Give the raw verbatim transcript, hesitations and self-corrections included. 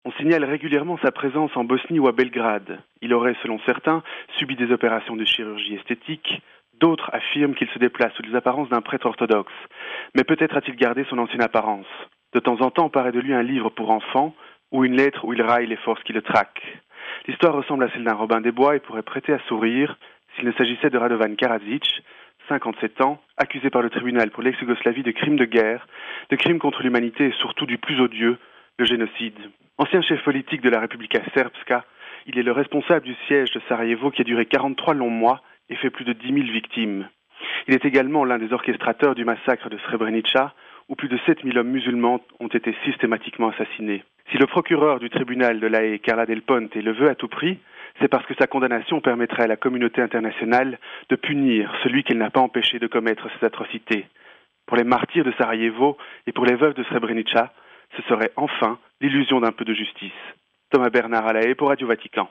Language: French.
On signale régulièrement sa présence en Bosnie ou à Belgrade. Il aurait, selon certains, subi des opérations de chirurgie esthétique. D'autres affirment qu'il se déplace sous les apparences d'un prêtre orthodoxe. Mais peut-être a-t-il gardé son ancienne apparence. De temps en temps paraît de lui un livre pour enfants ou une lettre où il raille les forces qui le traquent. L'histoire ressemble à celle d'un Robin des Bois et pourrait prêter à sourire s'il ne s'agissait de Radovan Karadzic, cinquante-sept ans, accusé par le tribunal pour l'ex-Yougoslavie de crimes de guerre, de crimes contre l'humanité et surtout du plus odieux, le génocide. Ancien chef politique de la Republika Srpska, il est le responsable du siège de Sarajevo qui a duré quarante-trois longs mois et fait plus de dix mille victimes. Il est également l'un des orchestrateurs du massacre de Srebrenica, où plus de sept mille hommes musulmans ont été systématiquement assassinés. Si le procureur du tribunal de La Haye, Carla Del Ponte, le veut à tout prix, c'est parce que sa condamnation permettrait à la communauté internationale de punir celui qu'elle n'a pas empêché de commettre ces atrocités. Pour les martyrs de Sarajevo et pour les veuves de Srebrenica, ce serait enfin l'illusion d'un peu de justice. Thomas Bernard à La Haye pour Radio Vatican.